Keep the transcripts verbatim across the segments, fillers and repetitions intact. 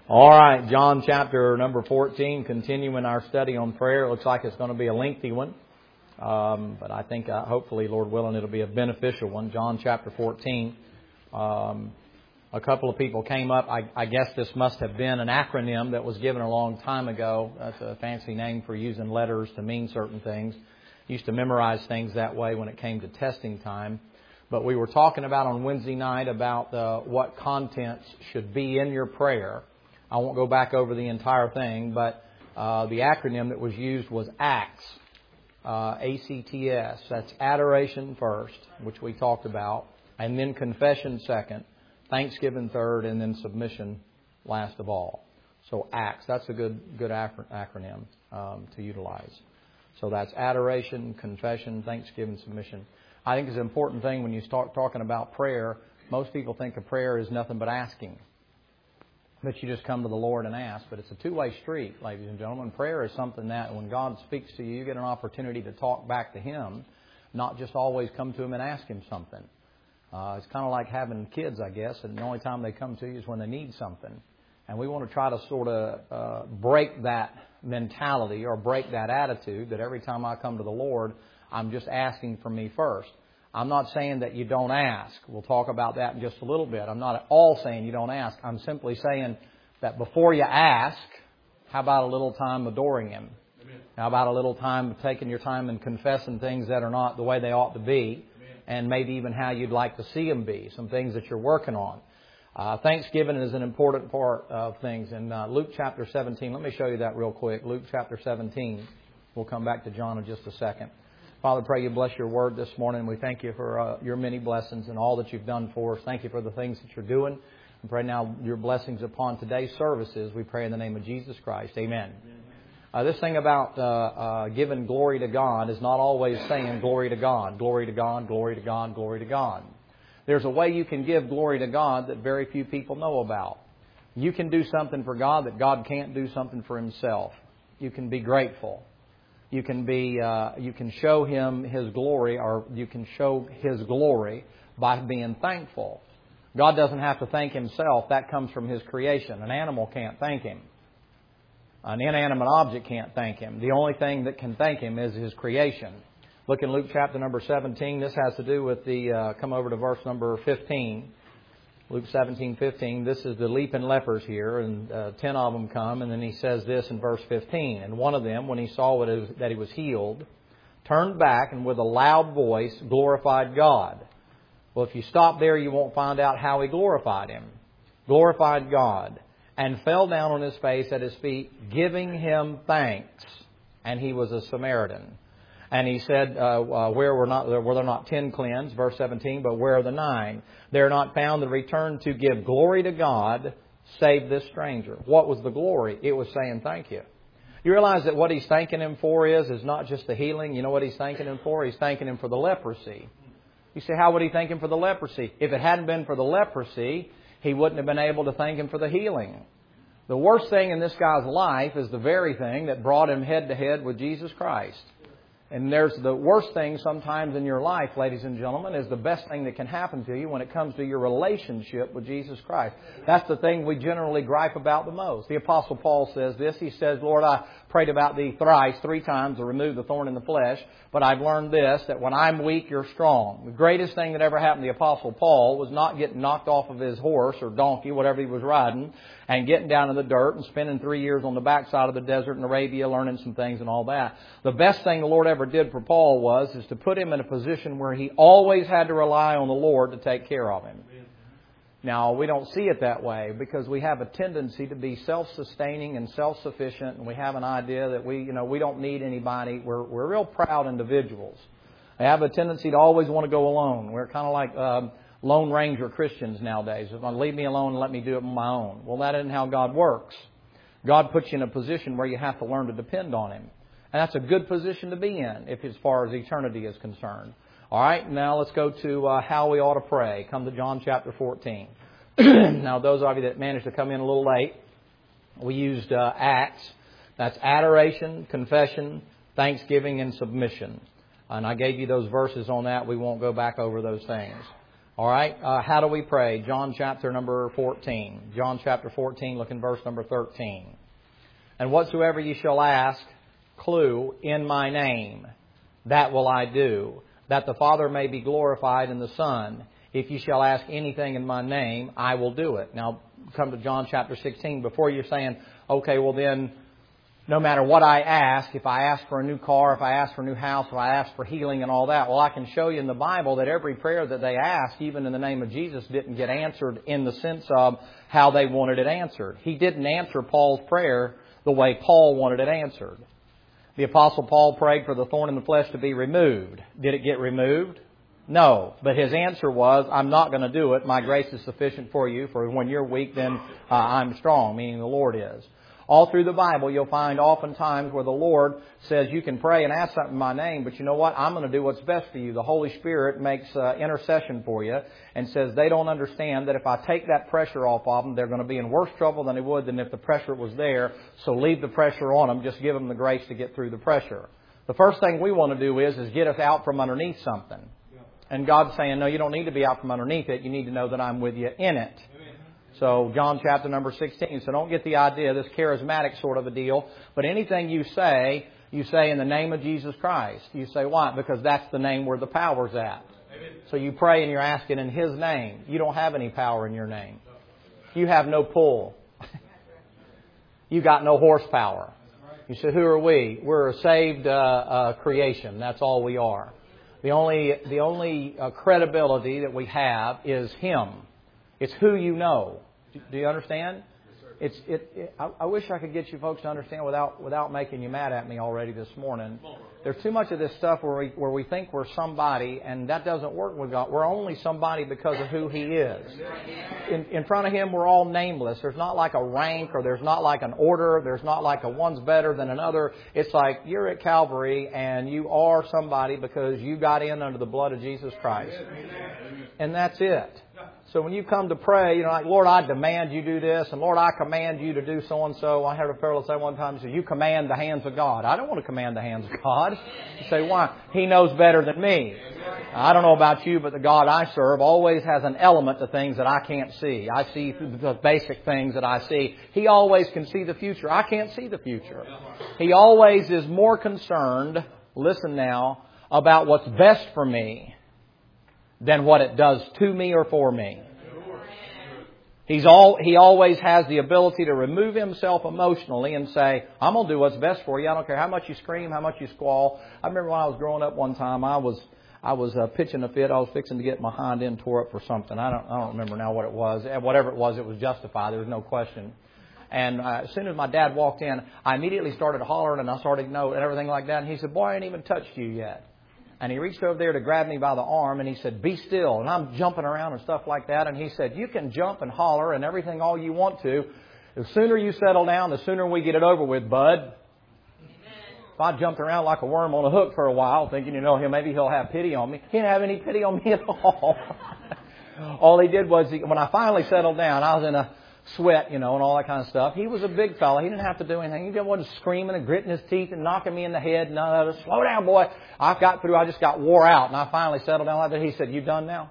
All right, John chapter number fourteen, continuing our study on prayer. It looks like it's going to be a lengthy one, um, but I think uh, hopefully, Lord willing, it'll be a beneficial one. John chapter fourteen. Um, a couple of people came up. I, I guess this must have been an acronym that was given a long time ago. That's a fancy name for using letters to mean certain things. Used to memorize things that way when it came to testing time. But we were talking about on Wednesday night about uh, what contents should be in your prayer. I won't go back over the entire thing, but uh, the acronym that was used was ACTS, uh, A C T S. That's adoration first, which we talked about, and then confession second, thanksgiving third, and then submission last of all. So ACTS, that's a good good acronym um, to utilize. So that's adoration, confession, thanksgiving, submission. I think it's an important thing when you start talking about prayer. Most people think of prayer as nothing but asking. That you just come to the Lord and ask. But it's a two-way street, ladies and gentlemen. Prayer is something that when God speaks to you, you get an opportunity to talk back to Him, not just always come to Him and ask Him something. Uh, it's kind of like having kids, I guess, and the only time they come to you is when they need something. And we want to try to sort of uh, break that mentality or break that attitude that every time I come to the Lord, I'm just asking for me first. I'm not saying that you don't ask. We'll talk about that in just a little bit. I'm not at all saying you don't ask. I'm simply saying that before you ask, how about a little time adoring Him? Amen. How about a little time taking your time and confessing things that are not the way they ought to be, Amen. And maybe even how you'd like to see them be, some things that you're working on. Uh, Thanksgiving is an important part of things. In uh, Luke chapter seventeen, let me show you that real quick. Luke chapter seventeen. We'll come back to John in just a second. Father, pray you bless your word this morning. We thank you for uh, your many blessings and all that you've done for us. Thank you for the things that you're doing. And pray now your blessings upon today's services. We pray in the name of Jesus Christ. Amen. Uh, this thing about uh, uh, giving glory to God is not always saying glory to God, glory to God, glory to God, glory to God. There's a way you can give glory to God that very few people know about. You can do something for God that God can't do something for Himself. You can be grateful. You can be, uh, you can show Him His glory, or you can show His glory by being thankful. God doesn't have to thank Himself. That comes from His creation. An animal can't thank Him. An inanimate object can't thank Him. The only thing that can thank Him is His creation. Look in Luke chapter number seventeen. This has to do with the, uh, come over to verse number fifteen. Luke seventeen fifteen. This is the leaping lepers here, and uh, ten of them come, and then he says this in verse fifteen. And one of them, when he saw what is, that he was healed, turned back and with a loud voice glorified God. Well, if you stop there, you won't find out how he glorified Him. Glorified God. And fell down on his face at His feet, giving Him thanks. And he was a Samaritan. And he said, uh, uh, where were not were there not ten cleansed? Verse seventeen, but where are the nine? They are not found that returned to give glory to God, save this stranger. What was the glory? It was saying thank you. You realize that what he's thanking Him for is, is not just the healing. You know what he's thanking Him for? He's thanking Him for the leprosy. You say, how would he thank Him for the leprosy? If it hadn't been for the leprosy, he wouldn't have been able to thank Him for the healing. The worst thing in this guy's life is the very thing that brought him head to head with Jesus Christ. And there's the worst thing sometimes in your life, ladies and gentlemen, is the best thing that can happen to you when it comes to your relationship with Jesus Christ. That's the thing we generally gripe about the most. The Apostle Paul says this. He says, Lord, I prayed about Thee thrice, three times to remove the thorn in the flesh. But I've learned this, that when I'm weak, You're strong. The greatest thing that ever happened to the Apostle Paul was not getting knocked off of his horse or donkey, whatever he was riding, and getting down in the dirt and spending three years on the backside of the desert in Arabia learning some things and all that. The best thing the Lord ever did for Paul was is to put him in a position where he always had to rely on the Lord to take care of him. Now, we don't see it that way because we have a tendency to be self-sustaining and self-sufficient, and we have an idea that we, you know, we don't need anybody. We're we're real proud individuals. We have a tendency to always want to go alone. We're kind of like um, Lone Ranger Christians nowadays. If I leave me alone and let me do it on my own. Well, that isn't how God works. God puts you in a position where you have to learn to depend on Him. And that's a good position to be in if as far as eternity is concerned. All right, now let's go to uh, how we ought to pray. Come to John chapter fourteen. Now, those of you that managed to come in a little late, we used uh, ACTS. That's adoration, confession, thanksgiving, and submission. And I gave you those verses on that. We won't go back over those things. All right, uh, how do we pray? John chapter number fourteen. John chapter fourteen, look in verse number thirteen. And whatsoever ye shall ask, clue, in my name, that will I do, that the Father may be glorified in the Son. If ye shall ask anything in my name, I will do it. Now, come to John chapter sixteen. Before you're saying, okay, well then, no matter what I ask, if I ask for a new car, if I ask for a new house, if I ask for healing and all that, well, I can show you in the Bible that every prayer that they asked, even in the name of Jesus, didn't get answered in the sense of how they wanted it answered. He didn't answer Paul's prayer the way Paul wanted it answered. The Apostle Paul prayed for the thorn in the flesh to be removed. Did it get removed? No. But his answer was, I'm not going to do it. My grace is sufficient for you. For when you're weak, then uh, I'm strong, meaning the Lord is. All through the Bible, you'll find oftentimes where the Lord says you can pray and ask something in my name, but you know what? I'm going to do what's best for you. The Holy Spirit makes uh, intercession for you and says they don't understand that if I take that pressure off of them, they're going to be in worse trouble than they would than if the pressure was there. So leave the pressure on them. Just give them the grace to get through the pressure. The first thing we want to do is, is get us out from underneath something. And God's saying, no, you don't need to be out from underneath it. You need to know that I'm with you in it. So John chapter number sixteen. So don't get the idea, this charismatic sort of a deal. But anything you say, you say in the name of Jesus Christ. You say why? Because that's the name where the power's at. So you pray and you're asking in His name. You don't have any power in your name. You have no pull. You got no horsepower. You say, who are we? We're a saved uh, uh, creation. That's all we are. The only, the only uh, credibility that we have is Him. It's who you know. Do you understand? It's it. it I, I wish I could get you folks to understand without without making you mad at me already this morning. There's too much of this stuff where we where we think we're somebody, and that doesn't work with God. We're only somebody because of who He is. In, in front of Him, we're all nameless. There's not like a rank, or there's not like an order. There's not like a one's better than another. It's like you're at Calvary, and you are somebody because you got in under the blood of Jesus Christ, and that's it. So when you come to pray, you know, like, Lord, I demand you do this, and Lord, I command you to do so-and-so. I heard a fellow say one time, he said, you command the hands of God. I don't want to command the hands of God. You say, why? He knows better than me. I don't know about you, but the God I serve always has an element to things that I can't see. I see the basic things that I see. He always can see the future. I can't see the future. He always is more concerned, listen now, about what's best for me than what it does to me or for me. He's all, he always has the ability to remove himself emotionally and say, I'm going to do what's best for you. I don't care how much you scream, how much you squall. I remember when I was growing up one time, I was I was uh, pitching a fit. I was fixing to get my hind end tore up for something. I don't I don't remember now what it was. Whatever it was, it was justified. There was no question. And uh, as soon as my dad walked in, I immediately started hollering and I started, you know, and everything like that. And he said, boy, I ain't even touched you yet. And he reached over there to grab me by the arm and he said, be still. And I'm jumping around and stuff like that. And he said, you can jump and holler and everything all you want to. The sooner you settle down, the sooner we get it over with, bud. If I jumped around like a worm on a hook for a while, thinking, you know, maybe he'll have pity on me. He didn't have any pity on me at all. All he did was, he, when I finally settled down, I was in a sweat, you know, and all that kind of stuff. He was a big fella. He didn't have to do anything. He wasn't screaming and gritting his teeth and knocking me in the head. None of it. Slow down, boy. I got through. I just got wore out. And I finally settled down like that. He said, you done now?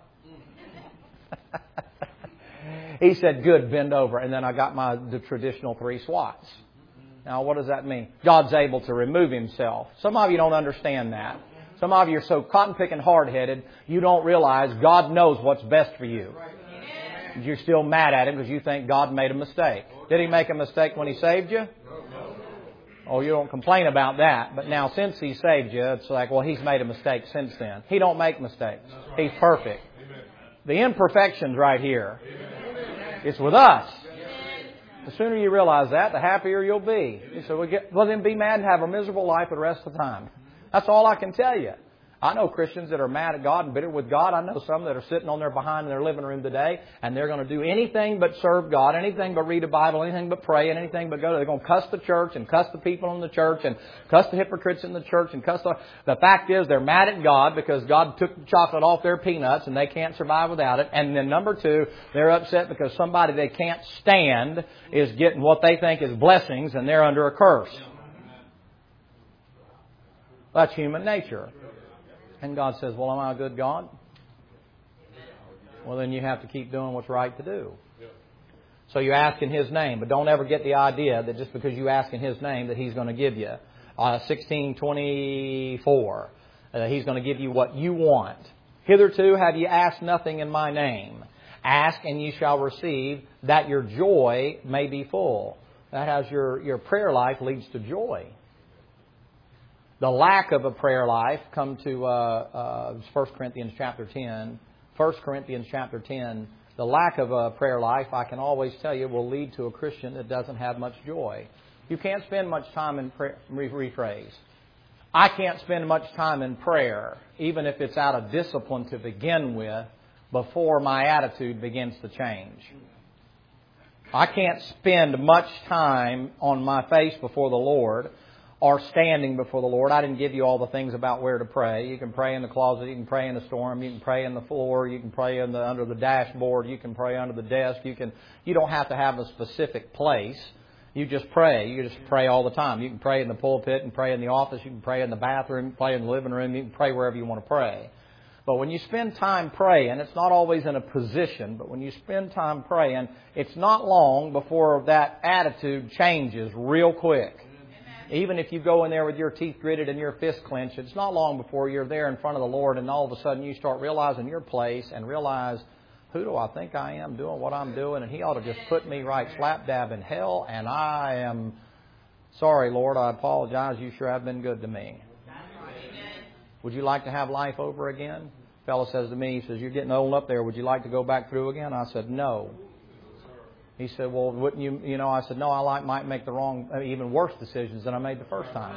He said, good, bend over. And then I got my the traditional three swats. Now, what does that mean? God's able to remove Himself. Some of you don't understand that. Some of you are so cotton-picking hard-headed, you don't realize God knows what's best for you. You're still mad at Him because you think God made a mistake. Did He make a mistake when He saved you? Oh, you don't complain about that. But now since He saved you, it's like, well, He's made a mistake since then. He don't make mistakes. He's perfect. The imperfection's right here. It's with us. The sooner you realize that, the happier you'll be. So we get, well, then be mad and have a miserable life for the rest of the time. That's all I can tell you. I know Christians that are mad at God and bitter with God. I know some that are sitting on their behind in their living room today, and they're going to do anything but serve God, anything but read a Bible, anything but pray, and anything but go. They're going to cuss the church and cuss the people in the church and cuss the hypocrites in the church and cuss the... The fact is they're mad at God because God took the chocolate off their peanuts and they can't survive without it. And then number two, they're upset because somebody they can't stand is getting what they think is blessings and they're under a curse. That's human nature. And God says, well, am I a good God? Well, then you have to keep doing what's right to do. So you ask in His name, but don't ever get the idea that just because you ask in His name that He's going to give you. Uh, sixteen twenty-four, uh, He's going to give you what you want. Hitherto have you asked nothing in my name. Ask and ye shall receive, that your joy may be full. That has your, your prayer life leads to joy. The lack of a prayer life, come to uh, uh, First Corinthians chapter ten. First Corinthians chapter ten. The lack of a prayer life, I can always tell you, will lead to a Christian that doesn't have much joy. You can't spend much time in prayer. Rephrase. I can't spend much time in prayer, even if it's out of discipline to begin with, before my attitude begins to change. I can't spend much time on my face before the Lord or standing before the Lord. I didn't give you all the things about where to pray. You can pray in the closet. You can pray in the storm. You can pray in the floor. You can pray in the, under the dashboard. You can pray under the desk. You can. You don't have to have a specific place. You just pray. You just pray all the time. You can pray in the pulpit and pray in the office. You can pray in the bathroom, pray in the living room. You can pray wherever you want to pray. But when you spend time praying, it's not always in a position, but when you spend time praying, it's not long before that attitude changes real quick. Even if you go in there with your teeth gritted and your fist clenched, it's not long before you're there in front of the Lord and all of a sudden you start realizing your place and realize, who do I think I am doing what I'm doing? And He ought to just put me right slap dab in hell, and I am sorry, Lord, I apologize. You sure have been good to me. Would you like to have life over again? A fellow says to me, he says, you're getting old up there. Would you like to go back through again? I said, no. He said, well, wouldn't you, you know, I said, no, I like, might make the wrong, even worse decisions than I made the first time.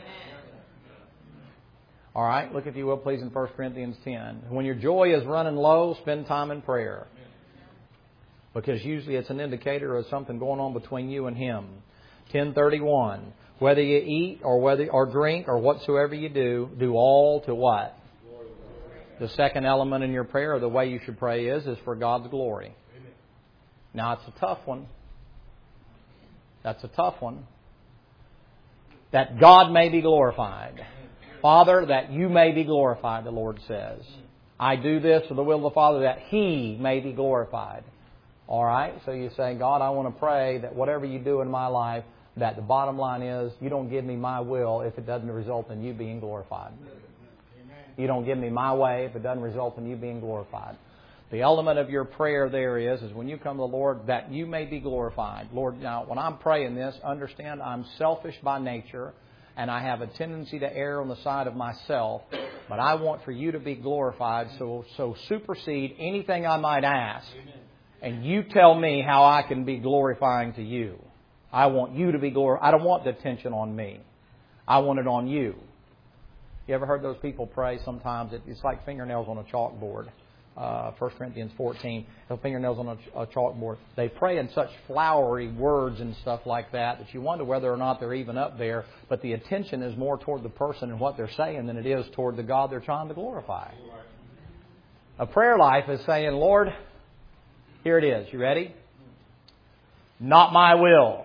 All right, look if you will, please, in First Corinthians ten. When your joy is running low, spend time in prayer. Because usually it's an indicator of something going on between you and Him. ten thirty-one. Whether you eat or whether or drink or whatsoever you do, do all to what? The second element in your prayer, or the way you should pray is, is for God's glory. Now, it's a tough one. That's a tough one. That God may be glorified. Father, that you may be glorified, the Lord says. I do this for the will of the Father, that He may be glorified. All right? So you say, God, I want to pray that whatever you do in my life, that the bottom line is, you don't give me my will if it doesn't result in you being glorified. You don't give me my way if it doesn't result in you being glorified. The element of your prayer there is, is when you come to the Lord, that you may be glorified. Lord, now, when I'm praying this, understand I'm selfish by nature, and I have a tendency to err on the side of myself, but I want for you to be glorified, so, so supersede anything I might ask, and you tell me how I can be glorifying to you. I want you to be glorified. I don't want the attention on me. I want it on you. You ever heard those people pray sometimes? It's like fingernails on a chalkboard. Uh, First Corinthians fourteen, fingernails on a, a chalkboard. They pray in such flowery words and stuff like that that you wonder whether or not they're even up there. But the attention is more toward the person and what they're saying than it is toward the God they're trying to glorify. A prayer life is saying, Lord, here it is. You ready? Not my will,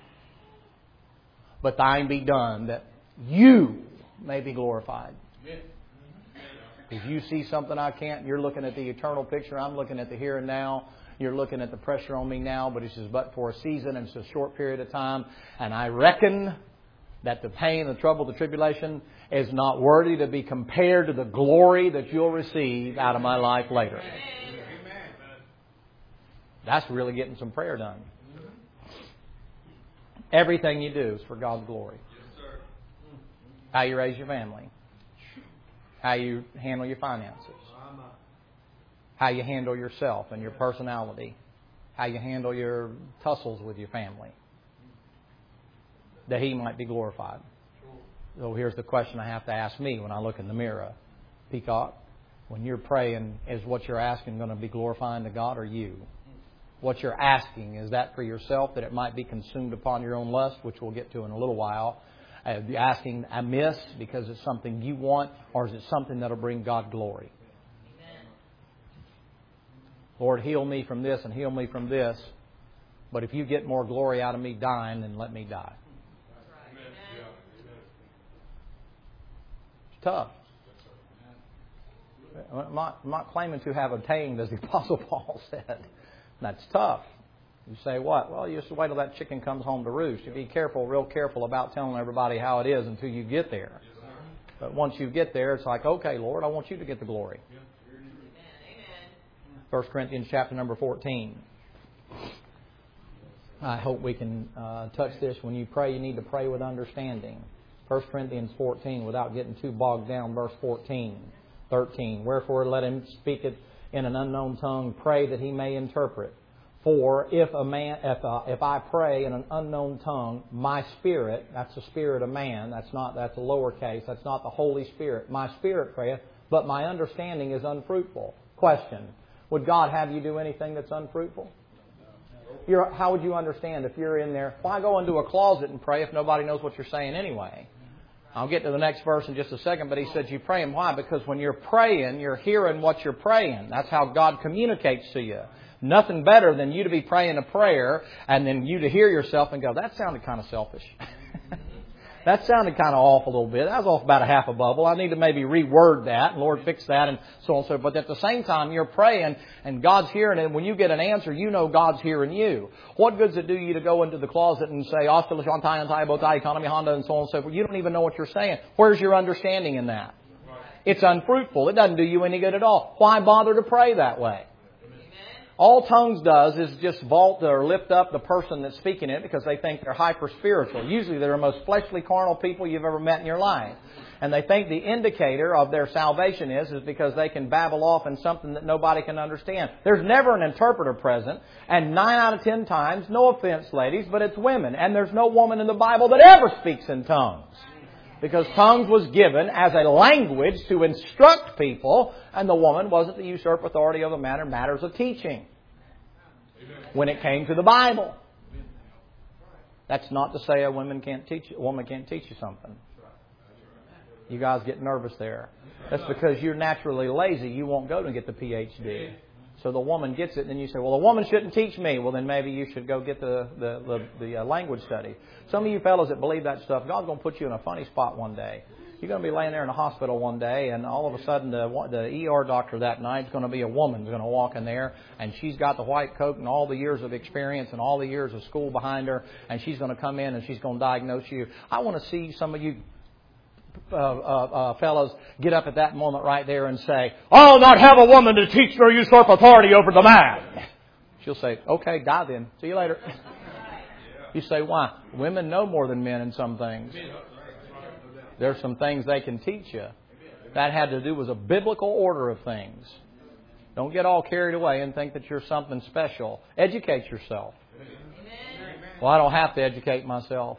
but thine be done, that you may be glorified. If you see something I can't, you're looking at the eternal picture. I'm looking at the here and now. You're looking at the pressure on me now, but it's just but for a season and it's a short period of time. And I reckon that the pain, the trouble, the tribulation is not worthy to be compared to the glory that you'll receive out of my life later. That's really getting some prayer done. Everything you do is for God's glory. How you raise your family. How you handle your finances. How you handle yourself and your personality. How you handle your tussles with your family. That He might be glorified. So here's the question I have to ask me when I look in the mirror. Peacock, when you're praying, is what you're asking going to be glorifying to God or you? What you're asking, is that for yourself, that it might be consumed upon your own lust, which we'll get to in a little while? Uh, you asking amiss because it's something you want, or is it something that will bring God glory? Amen. Lord, heal me from this and heal me from this. But if you get more glory out of me dying, then let me die. It's tough. I'm not, I'm not claiming to have attained, as the Apostle Paul said. That's tough. You say what? Well, you just wait till that chicken comes home to roost. You be careful, real careful about telling everybody how it is until you get there. But once you get there, it's like, okay, Lord, I want you to get the glory. First Corinthians chapter number fourteen. I hope we can uh, touch this. When you pray, you need to pray with understanding. First Corinthians fourteen, without getting too bogged down, verse fourteen, thirteen. Wherefore let him speak it in an unknown tongue, pray that he may interpret. For if a man, if uh, if I pray in an unknown tongue, my spirit, that's the spirit of man, that's not that's a lowercase, that's not the Holy Spirit. My spirit prayeth, but my understanding is unfruitful. Question: would God have you do anything that's unfruitful? You're, how would you understand if you're in there? Why go into a closet and pray if nobody knows what you're saying anyway? I'll get to the next verse in just a second, but he said you pray. And why? Because when you're praying, you're hearing what you're praying. That's how God communicates to you. Nothing better than you to be praying a prayer and then you to hear yourself and go, that sounded kind of selfish. That sounded kind of off a little bit. That was off about a half a bubble. I need to maybe reword that, and Lord, fix that, and so on and so forth. But at the same time, you're praying, and God's hearing it. And when you get an answer, you know God's hearing you. What good does it do you to go into the closet and say, Ostala Shantai and Botai, Economy Honda, and so on and so forth? You don't even know what you're saying. Where's your understanding in that? It's unfruitful. It doesn't do you any good at all. Why bother to pray that way? All tongues does is just vault or lift up the person that's speaking it because they think they're hyper-spiritual. Usually they're the most fleshly, carnal people you've ever met in your life. And they think the indicator of their salvation is, is because they can babble off in something that nobody can understand. There's never an interpreter present. And nine out of ten times, no offense, ladies, but it's women. And there's no woman in the Bible that ever speaks in tongues. Because tongues was given as a language to instruct people, and the woman wasn't to usurp authority over matter matters of teaching when it came to the Bible. That's not to say a woman can't teach a woman can't teach you something. You guys get nervous there. That's because you're naturally lazy. You won't go to get the P H D. So the woman gets it, and then you say, well, the woman shouldn't teach me. Well, then maybe you should go get the the, the, the uh, language study. Some of you fellows that believe that stuff, God's going to put you in a funny spot one day. You're going to be laying there in a hospital one day, and all of a sudden the, the E R doctor that night is going to be a woman who's going to walk in there, and she's got the white coat and all the years of experience and all the years of school behind her, and she's going to come in and she's going to diagnose you. I want to see some of you Uh, uh, uh, fellows get up at that moment right there and say, I'll not have a woman to teach nor usurp authority over the man. She'll say, okay, die then. See you later. You say, why? Women know more than men in some things. There's some things they can teach you. That had to do with a biblical order of things. Don't get all carried away and think that you're something special. Educate yourself. Well, I don't have to educate myself.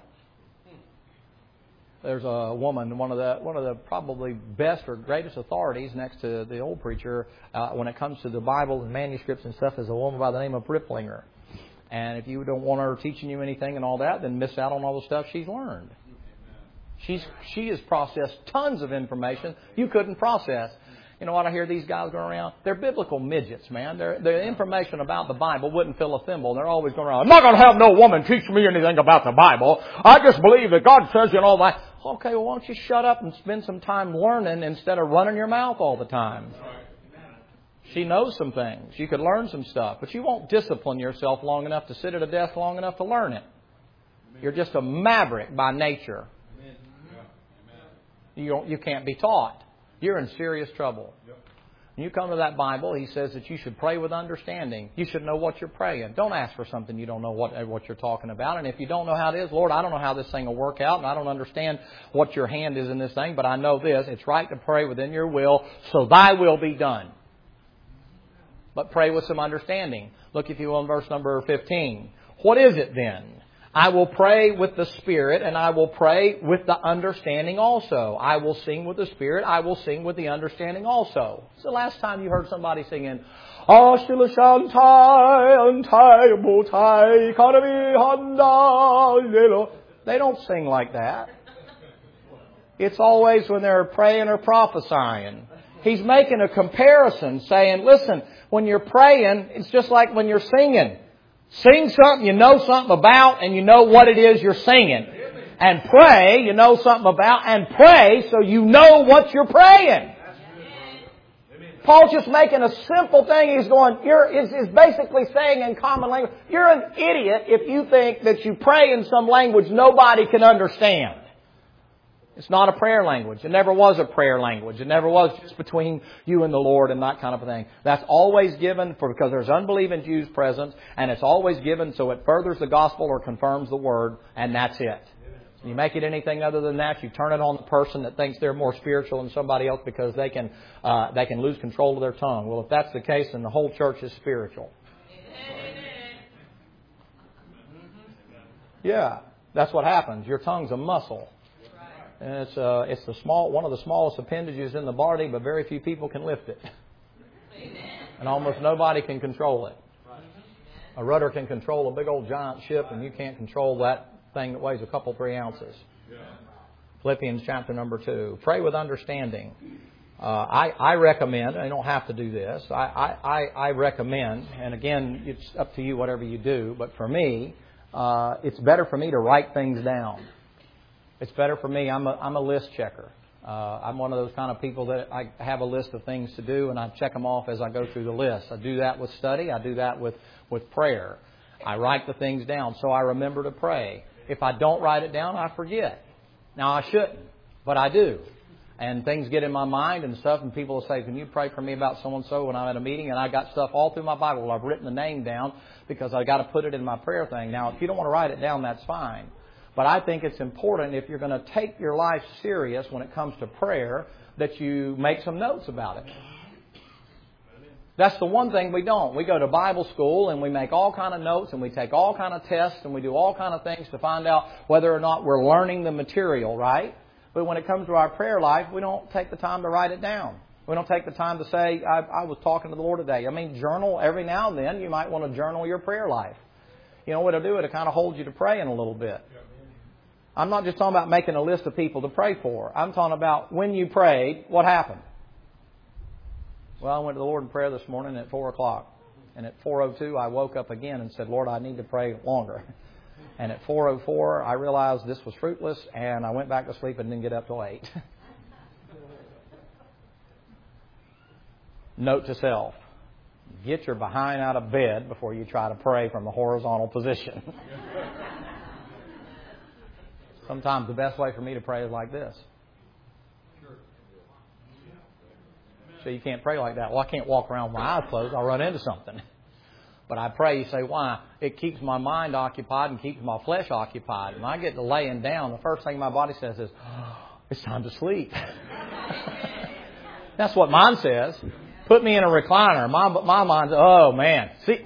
There's a woman, one of the one of the probably best or greatest authorities next to the old preacher uh, when it comes to the Bible and manuscripts and stuff is a woman by the name of Riplinger. And if you don't want her teaching you anything and all that, then miss out on all the stuff she's learned. She's she has processed tons of information you couldn't process. You know what I hear these guys going around? They're biblical midgets, man. They're, the information about the Bible wouldn't fill a thimble. They're always going around, I'm not going to have no woman teach me anything about the Bible. I just believe that God says and all that. Okay, well, why don't you shut up and spend some time learning instead of running your mouth all the time? She knows some things. You could learn some stuff, but you won't discipline yourself long enough to sit at a desk long enough to learn it. You're just a maverick by nature. You don't, you can't be taught. You're in serious trouble. When you come to that Bible, he says that you should pray with understanding. You should know what you're praying. Don't ask for something you don't know what, what you're talking about. And if you don't know how it is, Lord, I don't know how this thing will work out, and I don't understand what your hand is in this thing, but I know this. It's right to pray within your will, so thy will be done. But pray with some understanding. Look, if you will, in verse number fifteen. What is it then? I will pray with the Spirit, and I will pray with the understanding also. I will sing with the Spirit. I will sing with the understanding also. It's the last time you heard somebody singing, Ashila Shantai, Antai, Botai, Economy, Honda, They don't sing like that. It's always when they're praying or prophesying. He's making a comparison, saying, listen, when you're praying, it's just like when you're singing. Sing something you know something about and you know what it is you're singing. And pray you know something about and pray so you know what you're praying. Paul's just making a simple thing. He's going, you're, is, is basically saying in common language, you're an idiot if you think that you pray in some language nobody can understand. It's not a prayer language. It never was a prayer language. It never was just between you and the Lord and that kind of a thing. That's always given for because there's unbelieving Jews present, and it's always given so it furthers the gospel or confirms the word, and that's it. You make it anything other than that, you turn it on the person that thinks they're more spiritual than somebody else because they can uh, they can lose control of their tongue. Well, if that's the case, then the whole church is spiritual. Yeah, that's what happens. Your tongue's a muscle. And it's uh, it's the small one of the smallest appendages in the body, but very few people can lift it. And almost nobody can control it. A rudder can control a big old giant ship, and you can't control that thing that weighs a couple, three ounces. Philippians chapter number two. Pray with understanding. Uh, I, I recommend, I don't have to do this, I, I, I recommend, and again, it's up to you whatever you do, but for me, uh, it's better for me to write things down. It's better for me. I'm a, I'm a list checker. Uh, I'm one of those kind of people that I have a list of things to do and I check them off as I go through the list. I do that with study. I do that with, with prayer. I write the things down so I remember to pray. If I don't write it down, I forget. Now, I shouldn't, but I do. And things get in my mind and stuff, and people will say, can you pray for me about so-and-so when I'm at a meeting? And I got stuff all through my Bible. Well, I've written the name down because I got to put it in my prayer thing. Now, if you don't want to write it down, that's fine. But I think it's important if you're going to take your life serious when it comes to prayer that you make some notes about it. That's the one thing we don't. We go to Bible school and we make all kind of notes and we take all kind of tests and we do all kind of things to find out whether or not we're learning the material, right? But when it comes to our prayer life, we don't take the time to write it down. We don't take the time to say, I, I was talking to the Lord today. I mean, journal every now and then. You might want to journal your prayer life. You know what it'll do? It'll kind of hold you to praying a little bit. I'm not just talking about making a list of people to pray for. I'm talking about when you prayed, what happened? Well, I went to the Lord in prayer this morning at four o'clock. And at four oh two, I woke up again and said, Lord, I need to pray longer. And at four oh four, I realized this was fruitless, and I went back to sleep and didn't get up till eight. Note to self, get your behind out of bed before you try to pray from a horizontal position. Sometimes the best way for me to pray is like this. So you can't pray like that. Well, I can't walk around with my eyes closed. I'll run into something. But I pray, you say, why? It keeps my mind occupied and keeps my flesh occupied. When I get to laying down, the first thing my body says is, oh, it's time to sleep. That's what mine says. Put me in a recliner. My, my mind's, oh, man. See?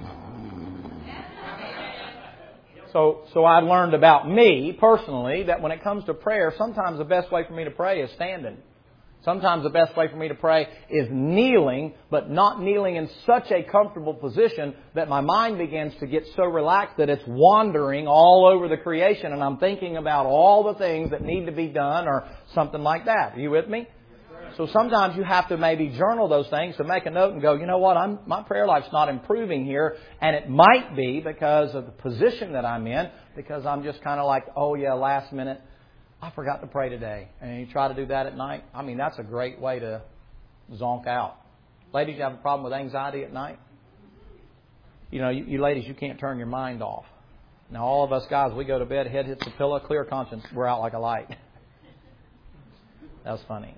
So, so I learned about me personally that when it comes to prayer, sometimes the best way for me to pray is standing. Sometimes the best way for me to pray is kneeling, but not kneeling in such a comfortable position that my mind begins to get so relaxed that it's wandering all over the creation and I'm thinking about all the things that need to be done or something like that. Are you with me? So sometimes you have to maybe journal those things to make a note and go, you know what, I'm, my prayer life's not improving here. And it might be because of the position that I'm in, because I'm just kind of like, oh yeah, last minute, I forgot to pray today. And you try to do that at night. I mean, that's a great way to zonk out. Ladies, you have a problem with anxiety at night? You know, you, you ladies, you can't turn your mind off. Now, all of us guys, we go to bed, head hits the pillow, clear conscience, we're out like a light. That was funny.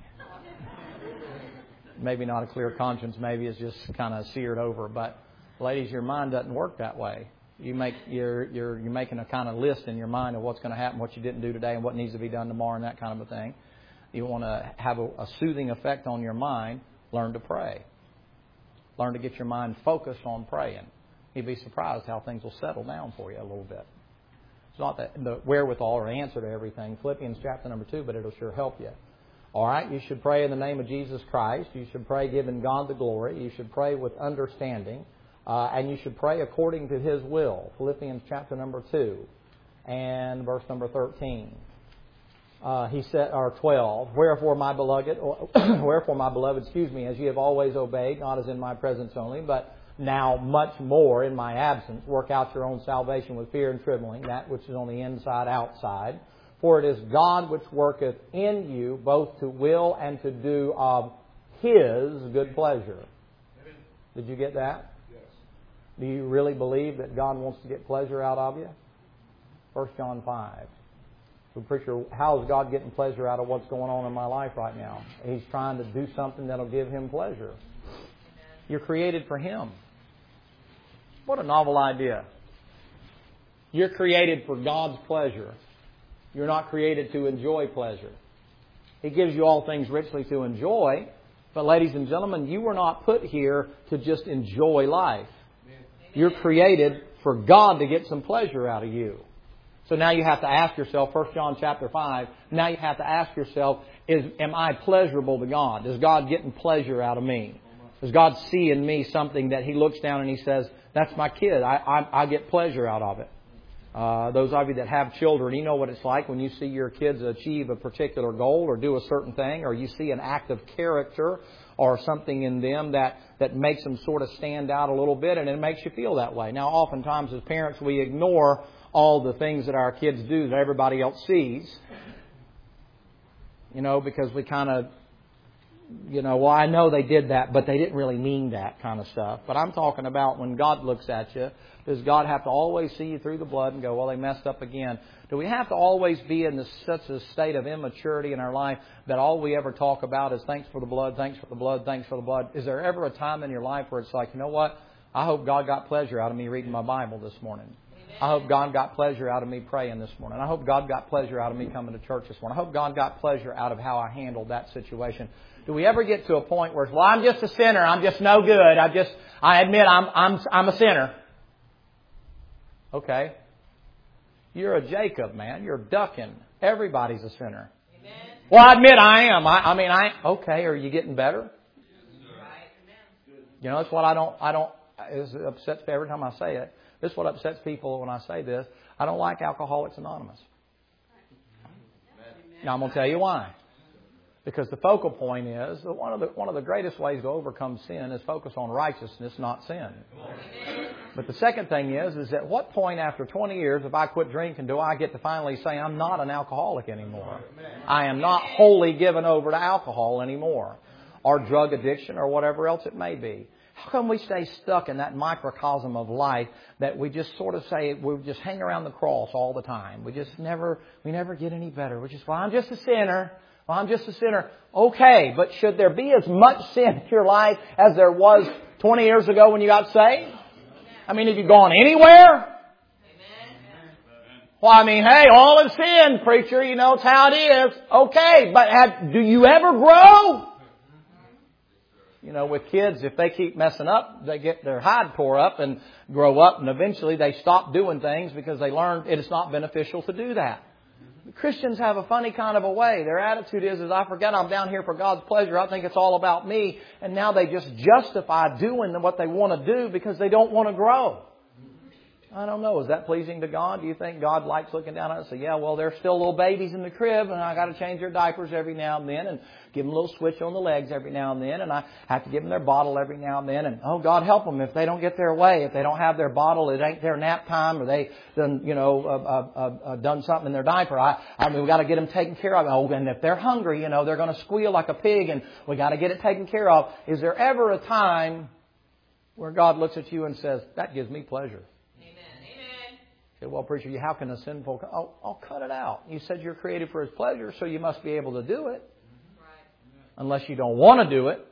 Maybe not a clear conscience, maybe it's just kind of seared over. But ladies, your mind doesn't work that way. You make you're you're you're making a kind of list in your mind of what's going to happen, what you didn't do today, and what needs to be done tomorrow, and that kind of a thing. You want to have a, a soothing effect on your mind. Learn to pray. Learn to get your mind focused on praying. You'd be surprised how things will settle down for you a little bit. It's not that the wherewithal or answer to everything. Philippians chapter number two, but it'll sure help you. All right, you should pray in the name of Jesus Christ. You should pray giving God the glory. You should pray with understanding. Uh, and you should pray according to His will. Philippians chapter number two and verse number thirteen. Uh, he said, or twelve. Wherefore, my beloved, or, wherefore, my beloved, excuse me, as ye have always obeyed, not as in my presence only, but now much more in my absence, work out your own salvation with fear and trembling, that which is on the inside outside. For it is God which worketh in you both to will and to do of His good pleasure. Did you get that? Yes. Do you really believe that God wants to get pleasure out of you? First John five. So, preacher, how is God getting pleasure out of what's going on in my life right now? He's trying to do something that'll give Him pleasure. You're created for Him. What a novel idea. You're created for God's pleasure. You're not created to enjoy pleasure. He gives you all things richly to enjoy. But ladies and gentlemen, you were not put here to just enjoy life. You're created for God to get some pleasure out of you. So now you have to ask yourself, First John chapter five, now you have to ask yourself, is am I pleasurable to God? Is God getting pleasure out of me? Does God see in me something that He looks down and He says, that's my kid, I, I, I get pleasure out of it? Uh, those of you that have children, you know what it's like when you see your kids achieve a particular goal or do a certain thing, or you see an act of character or something in them that, that makes them sort of stand out a little bit, and it makes you feel that way. Now, oftentimes as parents, we ignore all the things that our kids do that everybody else sees, you know, because we kind of, you know, well, I know they did that, but they didn't really mean that kind of stuff. But I'm talking about when God looks at you, does God have to always see you through the blood and go, well, they messed up again? Do we have to always be in this, such a state of immaturity in our life that all we ever talk about is thanks for the blood, thanks for the blood, thanks for the blood? Is there ever a time in your life where it's like, you know what? I hope God got pleasure out of me reading my Bible this morning. I hope God got pleasure out of me praying this morning. I hope God got pleasure out of me coming to church this morning. I hope God got pleasure out of how I handled that situation. Do we ever get to a point where it's, well, I'm just a sinner. I'm just no good. I just, I admit I'm, I'm, I'm a sinner. Okay. You're a Jacob, man. You're ducking. Everybody's a sinner. Amen. Well, I admit I am. I, I mean, I, okay. Are you getting better? Right. You know, that's what I don't, I don't, it upsets me every time I say it. This is what upsets people when I say this. I don't like Alcoholics Anonymous. Now, I'm going to tell you why. Because the focal point is that one of the one of the greatest ways to overcome sin is focus on righteousness, not sin. But the second thing is, is at what point after twenty years, if I quit drinking, do I get to finally say I'm not an alcoholic anymore? I am not wholly given over to alcohol anymore, or drug addiction, or whatever else it may be. How come we stay stuck in that microcosm of life that we just sort of say we just hang around the cross all the time? We just never we never get any better. We're just, well, I'm just a sinner. Well, I'm just a sinner. Okay, but should there be as much sin in your life as there was twenty years ago when you got saved? I mean, have you gone anywhere? Well, I mean, hey, all is sin, preacher. You know, it's how it is. Okay, but have, do you ever grow? You know, with kids, if they keep messing up, they get their hide tore up and grow up, and eventually they stop doing things because they learn it is not beneficial to do that. Christians have a funny kind of a way. Their attitude is, is I forget I'm down here for God's pleasure. I think it's all about me. And now they just justify doing what they want to do because they don't want to grow. I don't know. Is that pleasing to God? Do you think God likes looking down at us and say, yeah, well, they're still little babies in the crib and I got to change their diapers every now and then and give them a little switch on the legs every now and then and I have to give them their bottle every now and then and, oh, God help them if they don't get their way. If they don't have their bottle, it ain't their nap time or they done, you know, uh, uh, uh, done something in their diaper. I, I mean, we got to get them taken care of. Oh, and if they're hungry, you know, they're going to squeal like a pig and we got to get it taken care of. Is there ever a time where God looks at you and says, that gives me pleasure? Say, well, preacher, how can a sinful... Oh, I'll cut it out. You said you're created for His pleasure, so you must be able to do it. Right. Unless you don't want to do it.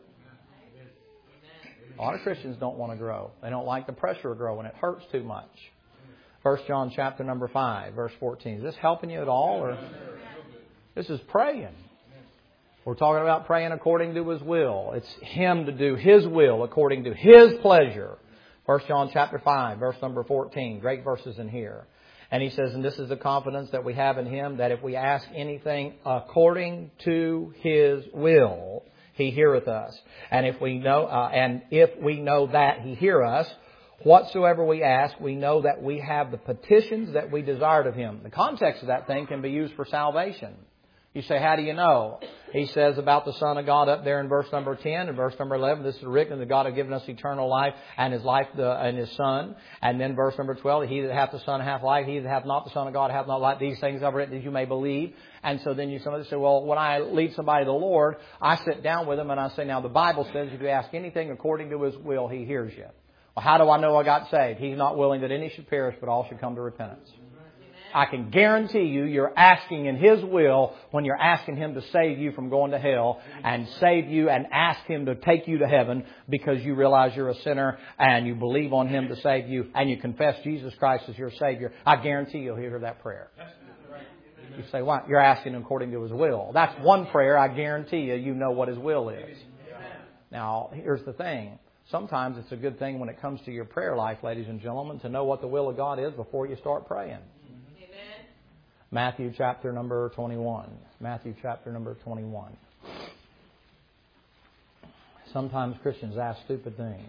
A lot of Christians don't want to grow. They don't like the pressure of growing. It hurts too much. First John chapter number five, verse fourteen. Is this helping you at all? Or this is praying. We're talking about praying according to His will. It's Him to do His will according to His pleasure. First John chapter five, verse number fourteen. Great verses in here. And he says, and this is the confidence that we have in Him, that if we ask anything according to His will, He heareth us. And if we know, uh, and if we know that He hear us, whatsoever we ask, we know that we have the petitions that we desired of Him. The context of that thing can be used for salvation. You say, how do you know? He says about the Son of God up there in verse number ten and verse number eleven. This is written that God hath given us eternal life, and His life the, and His Son. And then verse number twelve, He that hath the Son hath life. He that hath not the Son of God hath not life. These things I've written that you may believe. And so then you somebody say, well, when I lead somebody to the Lord, I sit down with them and I say, now the Bible says if you ask anything according to His will, He hears you. Well, how do I know I got saved? He's not willing that any should perish, but all should come to repentance. I can guarantee you, you're asking in His will when you're asking Him to save you from going to hell and save you and ask Him to take you to heaven because you realize you're a sinner and you believe on Him to save you and you confess Jesus Christ as your Savior. I guarantee you'll hear that prayer. You say, why? You're asking according to His will. That's one prayer. I guarantee you, you know what His will is. Now, here's the thing. Sometimes it's a good thing when it comes to your prayer life, ladies and gentlemen, to know what the will of God is before you start praying. Matthew chapter number twenty-one. Matthew chapter number twenty-one. Sometimes Christians ask stupid things.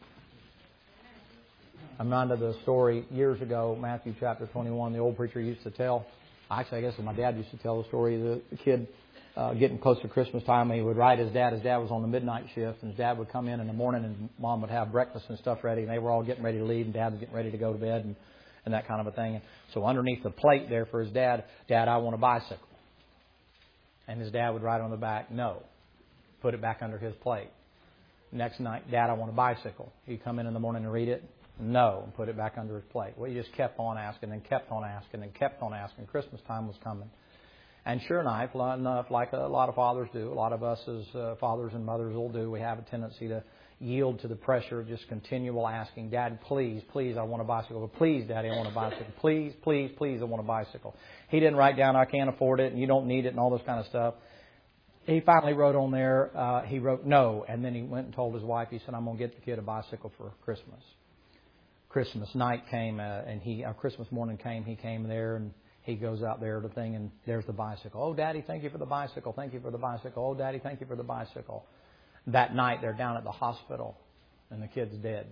I'm reminded of the story years ago, Matthew chapter twenty-one, the old preacher used to tell. Actually, I guess my dad used to tell the story of the kid uh, getting close to Christmas time. He would write his dad. His dad was on the midnight shift, and his dad would come in in the morning, and Mom would have breakfast and stuff ready, and they were all getting ready to leave, and Dad was getting ready to go to bed, and and that kind of a thing. And so underneath the plate there for his dad, Dad, I want a bicycle. And his dad would write on the back, no. Put it back under his plate. Next night, Dad, I want a bicycle. He'd come in in the morning and read it, no, and put it back under his plate. Well, he just kept on asking and kept on asking and kept on asking. Christmas time was coming. And sure enough, like a lot of fathers do, a lot of us as uh, fathers and mothers will do, we have a tendency to yield to the pressure of just continual asking, Dad, please, please, I want a bicycle. Please, Daddy, I want a bicycle. Please, please, please, I want a bicycle. He didn't write down, I can't afford it, and you don't need it, and all this kind of stuff. He finally wrote on there, uh, he wrote no, and then he went and told his wife, he said, I'm going to get the kid a bicycle for Christmas. Christmas night came, uh, and he, uh, Christmas morning came, he came there, and he goes out there to the thing, and there's the bicycle. Oh, Daddy, thank you for the bicycle. Thank you for the bicycle. Oh, Daddy, thank you for the bicycle. That night, they're down at the hospital, and the kid's dead.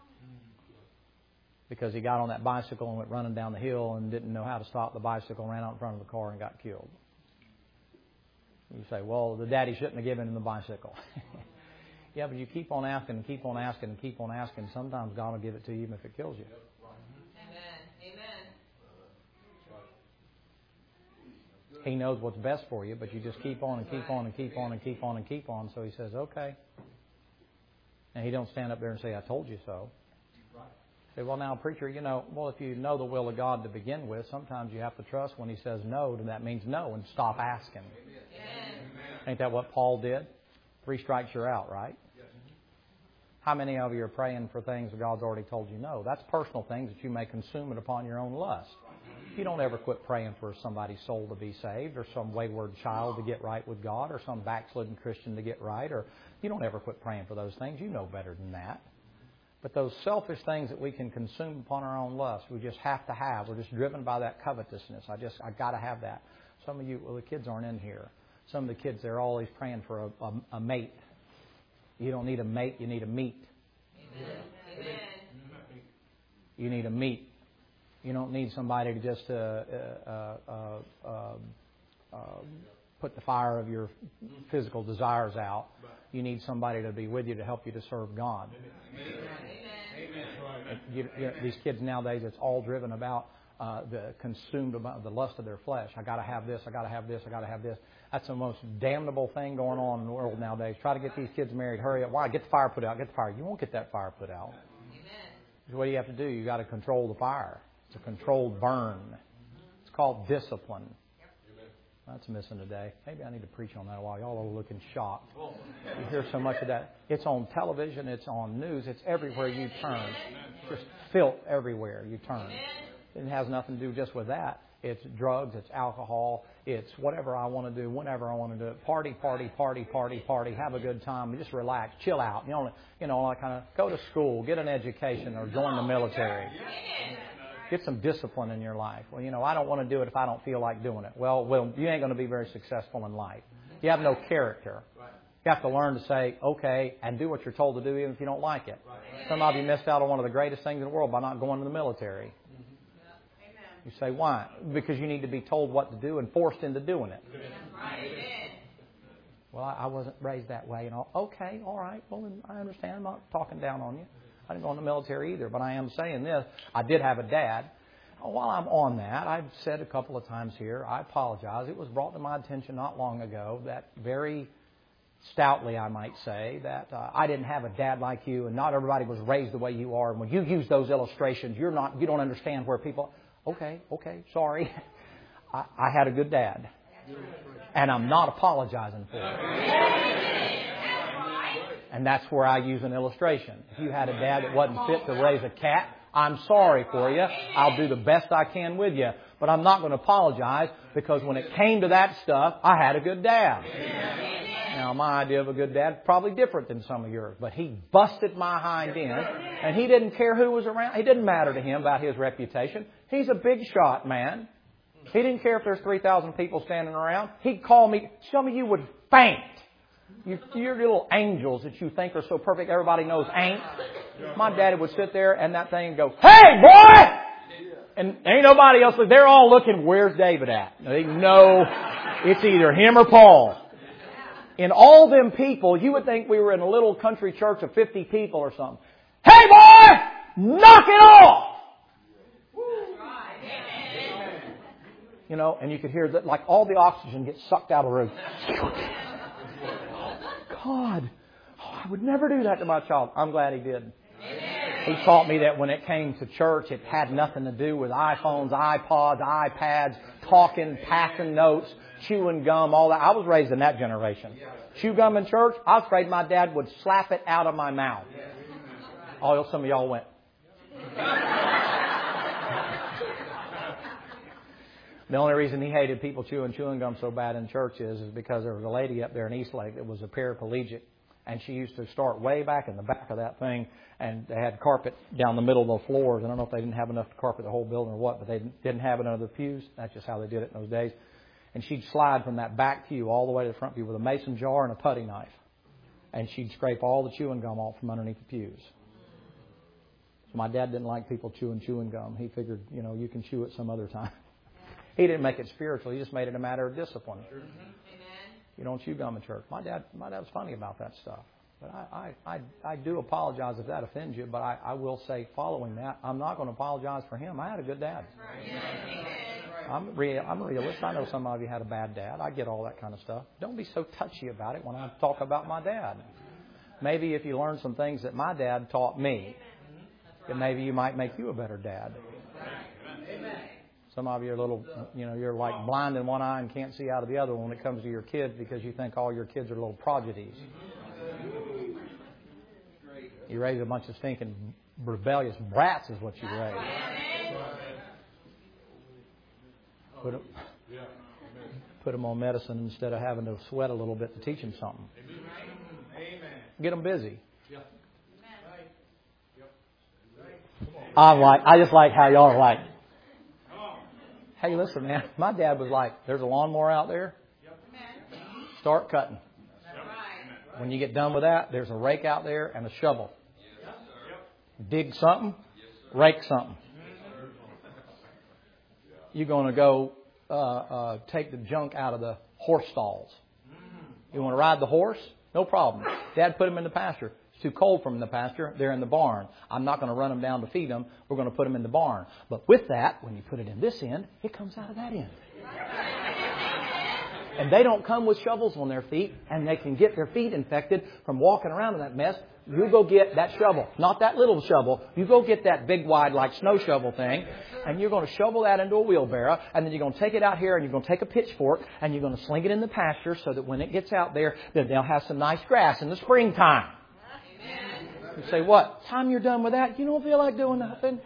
Because he got on that bicycle and went running down the hill and didn't know how to stop the bicycle, ran out in front of the car and got killed. You say, well, the daddy shouldn't have given him the bicycle. Yeah, but you keep on asking and keep on asking and keep on asking. Sometimes God will give it to you even if it kills you. He knows what's best for you, but you just keep on and keep on and keep on and keep on and keep on. So He says, okay. And He don't stand up there and say, I told you so. Say, well, now, preacher, you know, well, if you know the will of God to begin with, sometimes you have to trust when He says no, then that means no, and stop asking. Amen. Ain't that what Paul did? Three strikes, you're out, right? How many of you are praying for things that God's already told you no? That's personal things that you may consume it upon your own lust. You don't ever quit praying for somebody's soul to be saved, or some wayward child to get right with God, or some backslidden Christian to get right, or you don't ever quit praying for those things. You know better than that. But those selfish things that we can consume upon our own lust, we just have to have. We're just driven by that covetousness. I just, I got to have that. Some of you, well, the kids aren't in here. Some of the kids, they're always praying for a, a, a mate. You don't need a mate, you need a meat. Amen. You need a meat. You don't need somebody to just uh, uh, uh, uh, uh, put the fire of your physical desires out. You need somebody to be with you to help you to serve God. Amen. You, you know, these kids nowadays, it's all driven about uh, the consumed about the lust of their flesh. I got to have this. I got to have this. I got to have this. That's the most damnable thing going on in the world nowadays. Try to get these kids married. Hurry up! Why? Get the fire put out. Get the fire. You won't get that fire put out. Amen. What do you have to do? You got to control the fire. It's a controlled burn. It's called discipline. That's missing today. Maybe I need to preach on that a while. Y'all are looking shocked. You hear so much of that. It's on television. It's on news. It's everywhere you turn. Just filth everywhere you turn. It has nothing to do just with that. It's drugs. It's alcohol. It's whatever I want to do, whenever I want to do it. Party, party, party, party, party. Have a good time. Just relax. Chill out. You know, you know, like kind of go to school, get an education, or join the military. Get some discipline in your life. Well, you know, I don't want to do it if I don't feel like doing it. Well, well, you ain't going to be very successful in life. You have no character. You have to learn to say, okay, and do what you're told to do even if you don't like it. Some of you missed out on one of the greatest things in the world by not going to the military. You say, why? Because you need to be told what to do and forced into doing it. Well, I wasn't raised that way and all. Okay, all right. Well, then I understand. I'm not talking down on you. I didn't go in the military either, but I am saying this. I did have a dad. While I'm on that, I've said a couple of times here, I apologize. It was brought to my attention not long ago that very stoutly, I might say, that uh, I didn't have a dad like you, and not everybody was raised the way you are. And when you use those illustrations, you're not, you don't understand where people. Okay, okay, sorry. I, I had a good dad, and I'm not apologizing for it. And that's where I use an illustration. If you had a dad that wasn't fit to raise a cat, I'm sorry for you. I'll do the best I can with you. But I'm not going to apologize because when it came to that stuff, I had a good dad. Now, my idea of a good dad is probably different than some of yours. But he busted my hind end. And he didn't care who was around. It didn't matter to him about his reputation. He's a big shot man. He didn't care if there's three thousand people standing around. He'd call me. Some of you would faint. You, your little angels that you think are so perfect, everybody knows ain't. My daddy would sit there and that thing would go, hey, boy! And ain't nobody else. They're all looking, where's David at? They know it's either him or Paul. In all them people, you would think we were in a little country church of fifty people or something. Hey, boy! Knock it off! You know, and you could hear that, like all the oxygen gets sucked out of the room. God, oh, I would never do that to my child. I'm glad he did. He taught me that when it came to church, it had nothing to do with iPhones, iPods, iPads, talking, passing notes, chewing gum, all that. I was raised in that generation. Chew gum in church, I was afraid my dad would slap it out of my mouth. Oh, some of y'all went. The only reason he hated people chewing chewing gum so bad in church is, is because there was a lady up there in Eastlake that was a paraplegic. And she used to start way back in the back of that thing. And they had carpet down the middle of the floors. I don't know if they didn't have enough to carpet the whole building or what, but they didn't have enough of the pews. That's just how they did it in those days. And she'd slide from that back pew all the way to the front pew with a mason jar and a putty knife. And she'd scrape all the chewing gum off from underneath the pews. So my dad didn't like people chewing chewing gum. He figured, you know, you can chew it some other time. He didn't make it spiritual. He just made it a matter of discipline. Amen. You don't chew gum in church. My dad, my dad was funny about that stuff. But I, I, I, I do apologize if that offends you. But I, I will say, following that, I'm not going to apologize for him. I had a good dad. I'm real. I'm a realist. I know some of you had a bad dad. I get all that kind of stuff. Don't be so touchy about it when I talk about my dad. Maybe if you learn some things that my dad taught me, then maybe you might make you a better dad. Some of you are a little, you know, you're like blind in one eye and can't see out of the other when it comes to your kids because you think all your kids are little prodigies. You raise a bunch of stinking rebellious brats is what you raise. Put them, put them on medicine instead of having to sweat a little bit to teach them something. Get them busy. I like. I just like how y'all are like. Hey, listen, man. My dad was like, "There's a lawnmower out there. Start cutting. When you get done with that, there's a rake out there and a shovel. Dig something, rake something. You're going to go uh, uh, take the junk out of the horse stalls. You want to ride the horse? No problem. Dad put them in the pasture. It's too cold for them in the pasture. They're in the barn. I'm not going to run them down to feed them. We're going to put them in the barn. But with that, when you put it in this end, it comes out of that end. And they don't come with shovels on their feet, and they can get their feet infected from walking around in that mess. You go get that shovel, not that little shovel. You go get that big, wide, like snow shovel thing, and you're going to shovel that into a wheelbarrow, and then you're going to take it out here, and you're going to take a pitchfork, and you're going to sling it in the pasture so that when it gets out there, then they'll have some nice grass in the springtime. You say, what? Time you're done with that, you don't feel like doing nothing?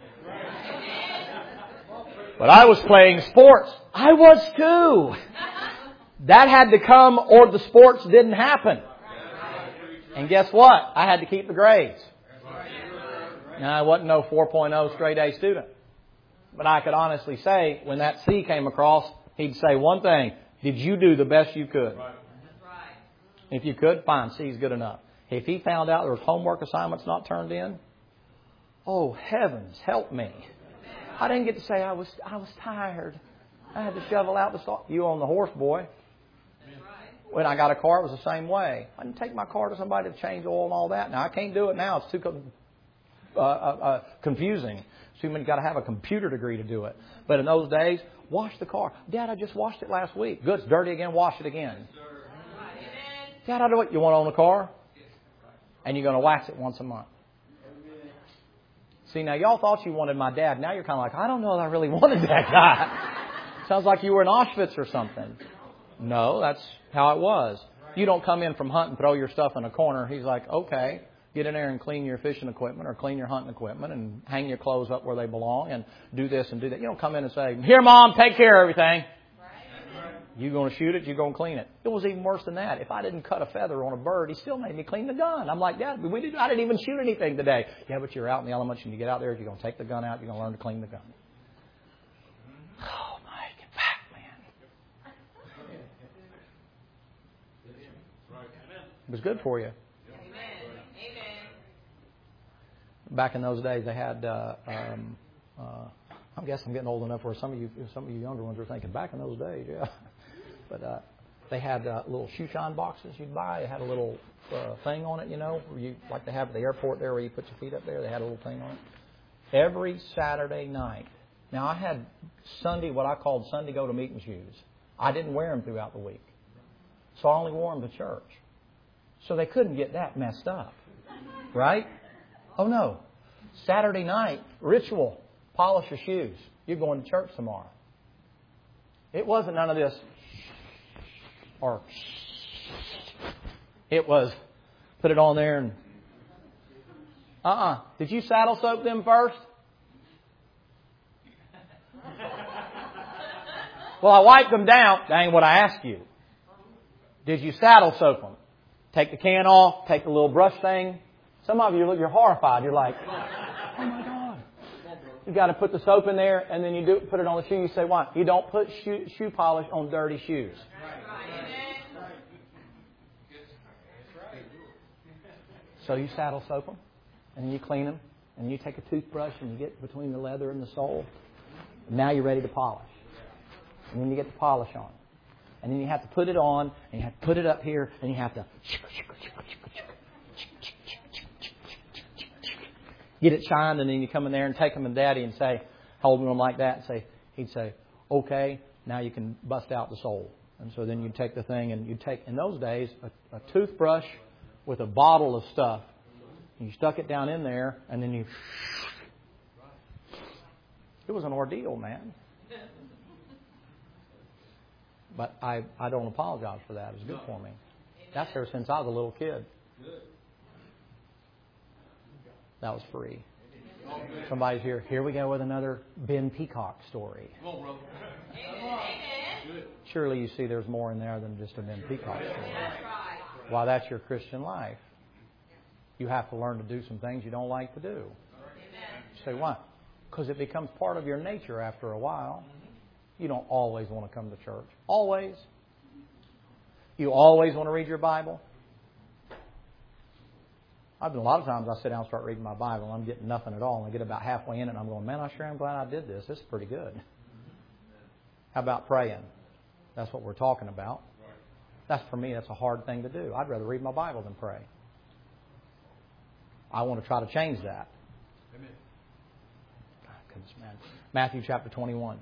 But I was playing sports. I was too. That had to come or the sports didn't happen. And guess what? I had to keep the grades. Now, I wasn't no four point oh straight A student. But I could honestly say, when that C came across, he'd say one thing. Did you do the best you could? If you could, fine. C's good enough. If he found out there was homework assignments not turned in, oh, heavens, help me. I didn't get to say I was I was tired. I had to shovel out the salt. You on the horse, boy. When I got a car, it was the same way. I didn't take my car to somebody to change oil and all that. Now, I can't do it now. It's too uh, uh, uh, confusing. So you've got to have a computer degree to do it. But in those days, wash the car. Dad, I just washed it last week. Good, it's dirty again. Wash it again. Dad, how do it? You want to own a car? And you're going to wax it once a month. See, now y'all thought you wanted my dad. Now you're kind of like, I don't know that I really wanted that guy. Sounds like you were in Auschwitz or something. No, that's how it was. You don't come in from hunting, throw your stuff in a corner. He's like, okay, get in there and clean your fishing equipment or clean your hunting equipment and hang your clothes up where they belong and do this and do that. You don't come in and say, here, Mom, take care of everything. You're going to shoot it, you're going to clean it. It was even worse than that. If I didn't cut a feather on a bird, he still made me clean the gun. I'm like, Dad, we did, I didn't even shoot anything today. Yeah, but you're out in the elements and you get out there, you're going to take the gun out, you're going to learn to clean the gun. Oh, my, get back, man. It was good for you. Back in those days, they had, uh, um, uh, I guess I'm getting old enough where some of you, some of you younger ones are thinking, back in those days, yeah. But uh, they had uh, little shoe shine boxes you'd buy. It had a little uh, thing on it, you know, where you like they have at the airport there where you put your feet up there. They had a little thing on it. Every Saturday night. Now, I had Sunday, what I called Sunday go-to-meeting shoes. I didn't wear them throughout the week. So I only wore them to church. So they couldn't get that messed up. Right? Oh, no. Saturday night, ritual, polish your shoes. You're going to church tomorrow. It wasn't none of this. Or it was put it on there and uh-uh. Did you saddle soak them first? Well, I wiped them down. That ain't what I asked you. Did you saddle soak them? Take the can off, take the little brush thing. Some of you look, you're horrified. You're like, oh my God. You got to put the soap in there and then you do put it on the shoe. You say, why? You don't put shoe, shoe polish on dirty shoes. So you saddle soap them, and then you clean them, and you take a toothbrush and you get between the leather and the sole. Now you're ready to polish. And then you get the polish on. And then you have to put it on, and you have to put it up here, and you have to get it shined, and then you come in there and take them to Daddy and say, holding them like that, and say, he'd say, okay, now you can bust out the sole. And so then you'd take the thing, and you'd take, in those days, a, a toothbrush with a bottle of stuff. You stuck it down in there, and then you... It was an ordeal, man. But I, I don't apologize for that. It was good for me. That's ever since I was a little kid. That was free. Somebody's here. Here we go with another Ben Peacock story. Surely you see there's more in there than just a Ben Peacock story. Why, that's your Christian life. You have to learn to do some things you don't like to do. You say, why? Because it becomes part of your nature after a while. You don't always want to come to church. Always. You always want to read your Bible. I've been a lot of times I sit down and start reading my Bible and I'm getting nothing at all. And I get about halfway in it and I'm going, man, I sure am glad I did this. This is pretty good. How about praying? That's what we're talking about. That's, for me, that's a hard thing to do. I'd rather read my Bible than pray. I want to try to change that. Amen. Goodness, man. Matthew chapter twenty-one.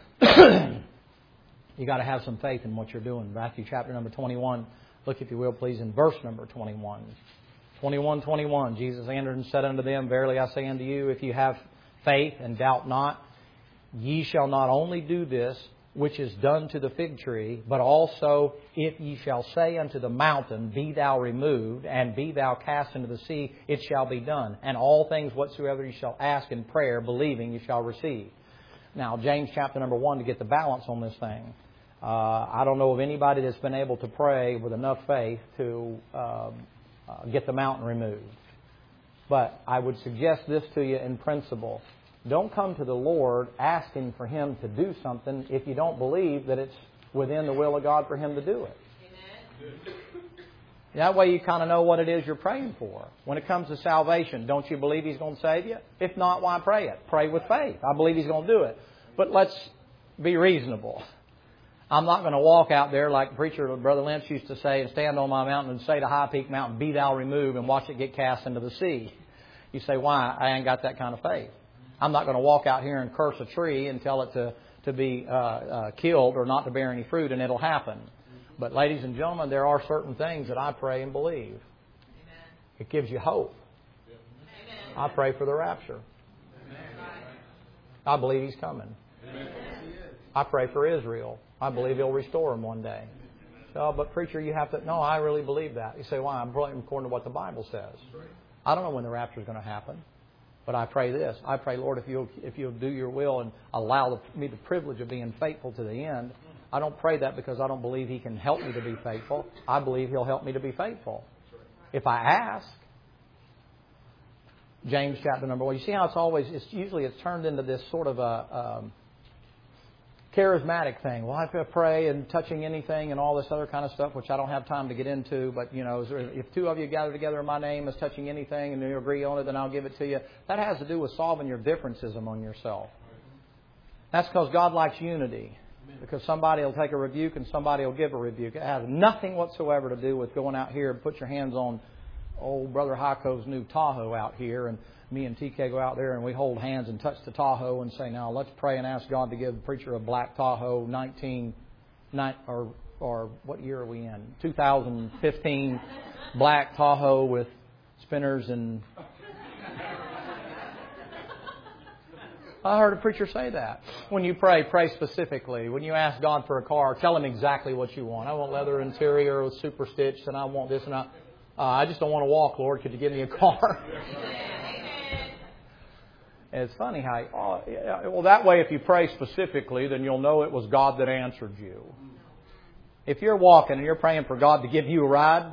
You got to have some faith in what you're doing. Matthew chapter number twenty-one. Look, if you will, please, in verse number twenty-one. twenty-one, twenty-one. Jesus answered and said unto them, verily I say unto you, if you have faith and doubt not, ye shall not only do this, which is done to the fig tree, but also if ye shall say unto the mountain, be thou removed, and be thou cast into the sea, it shall be done. And all things whatsoever you shall ask in prayer, believing, you shall receive. Now, James chapter number one, to get the balance on this thing. Uh, I don't know of anybody that's been able to pray with enough faith to uh, uh, get the mountain removed. But I would suggest this to you in principle. Don't come to the Lord asking for Him to do something if you don't believe that it's within the will of God for Him to do it. Amen. That way you kind of know what it is you're praying for. When it comes to salvation, don't you believe He's going to save you? If not, why pray it? Pray with faith. I believe He's going to do it. But let's be reasonable. I'm not going to walk out there like the preacher Brother Lynch used to say and stand on my mountain and say to High Peak Mountain, be thou removed, and watch it get cast into the sea. You say, why? I ain't got that kind of faith. I'm not going to walk out here and curse a tree and tell it to, to be uh, uh, killed or not to bear any fruit, and it'll happen. But ladies and gentlemen, there are certain things that I pray and believe. Amen. It gives you hope. Amen. I pray for the rapture. Amen. I believe He's coming. Amen. I pray for Israel. I believe He'll restore them one day. So, but preacher, you have to... No, I really believe that. You say, why? I'm praying according to what the Bible says. I don't know when the rapture is going to happen. But I pray this. I pray, Lord, if you'll, if you'll do your will and allow the, me the privilege of being faithful to the end. I don't pray that because I don't believe He can help me to be faithful. I believe He'll help me to be faithful. If I ask. James chapter number one. You see how it's always... It's usually it's turned into this sort of a... Um, charismatic thing. Well, I pray and touching anything and all this other kind of stuff, which I don't have time to get into. But, you know, if two of you gather together in my name as touching anything and you agree on it, then I'll give it to you. That has to do with solving your differences among yourself. That's because God likes unity. Because somebody will take a rebuke and somebody will give a rebuke. It has nothing whatsoever to do with going out here and put your hands on old Brother Hako's new Tahoe out here, and me and T K go out there and we hold hands and touch the Tahoe and say, now let's pray and ask God to give the preacher a black Tahoe nineteen or or what year are we in? two thousand fifteen black Tahoe with spinners and... I heard a preacher say that. When you pray, pray specifically. When you ask God for a car, tell Him exactly what you want. I want leather interior with super stitched, and I want this, and I, uh, I just don't want to walk, Lord. Could you give me a car? And it's funny how, oh, yeah, well, that way if you pray specifically, then you'll know it was God that answered you. If you're walking and you're praying for God to give you a ride,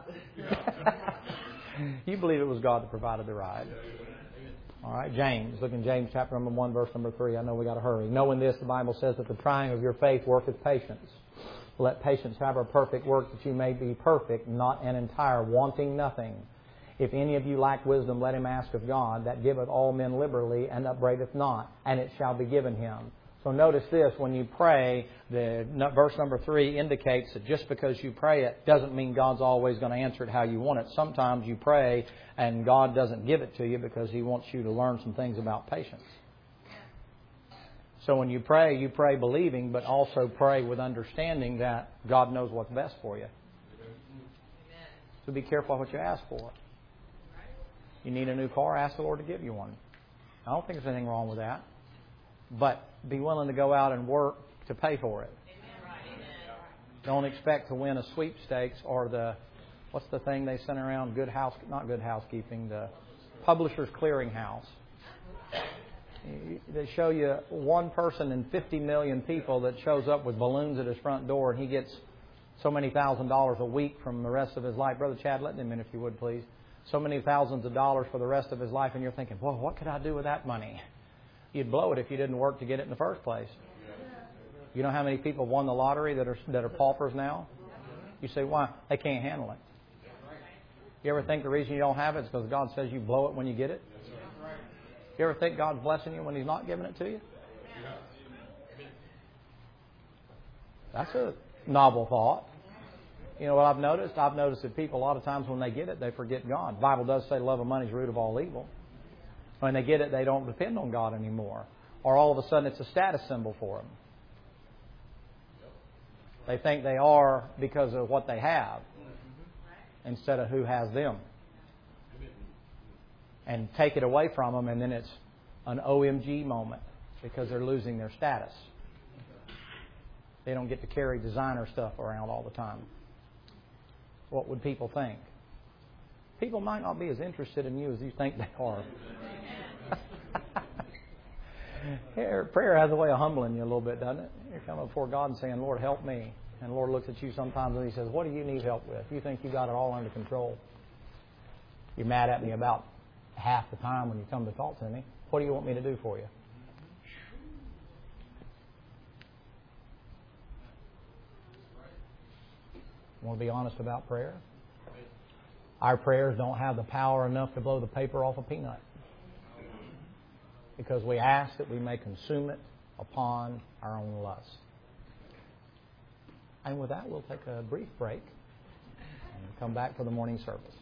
you believe it was God that provided the ride. All right, James. Look in James chapter number one, verse number three. I know we got to hurry. Knowing this, the Bible says that the trying of your faith worketh patience. Let patience have her perfect work, that you may be perfect, not an entire, wanting nothing. If any of you lack wisdom, let him ask of God, that giveth all men liberally, and upbraideth not, and it shall be given him. So notice this, when you pray, the verse number three indicates that just because you pray it doesn't mean God's always going to answer it how you want it. Sometimes you pray and God doesn't give it to you because He wants you to learn some things about patience. So when you pray, you pray believing, but also pray with understanding that God knows what's best for you. So be careful what you ask for. You need a new car, ask the Lord to give you one. I don't think there's anything wrong with that. But be willing to go out and work to pay for it. Don't expect to win a sweepstakes or the, what's the thing they send around, good house, not good housekeeping, the Publishers Clearinghouse. They show you one person in fifty million people that shows up with balloons at his front door and he gets so many thousand dollars a week from the rest of his life. Brother Chad, let him in if you would, please. So many thousands of dollars for the rest of his life, and you're thinking, well, what could I do with that money? You'd blow it if you didn't work to get it in the first place. You know how many people won the lottery that are that are paupers now? You say, why? They can't handle it. You ever think the reason you don't have it is because God says you blow it when you get it? You ever think God's blessing you when He's not giving it to you? That's a novel thought. You know what I've noticed? I've noticed that people, a lot of times when they get it, they forget God. The Bible does say love of money is the root of all evil. When they get it, they don't depend on God anymore. Or all of a sudden it's a status symbol for them. They think they are because of what they have instead of who has them. And take it away from them, and then it's an O M G moment because they're losing their status. They don't get to carry designer stuff around all the time. What would people think? People might not be as interested in you as you think they are. Here, prayer has a way of humbling you a little bit, doesn't it? You're coming before God and saying, Lord, help me. And the Lord looks at you sometimes and He says, what do you need help with? You think you got it all under control. You're mad at me about half the time when you come to talk to me. What do you want me to do for you? Want to be honest about prayer? Our prayers don't have the power enough to blow the paper off a peanut, because we ask that we may consume it upon our own lust. And with that, we'll take a brief break and come back for the morning service.